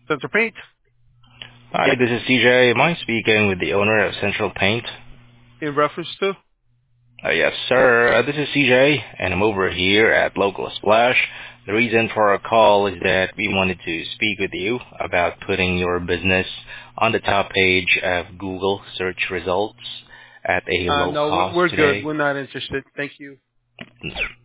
Center Paint. Hi, this is CJ. Am I speaking with the owner of Central Paint? In reference to? Yes, sir. This is CJ, and I'm over here at Local Splash. The reason for our call is that we wanted to speak with you about putting your business on the top page of Google search results at a low No, cost we're good. today. We're not interested. Thank you.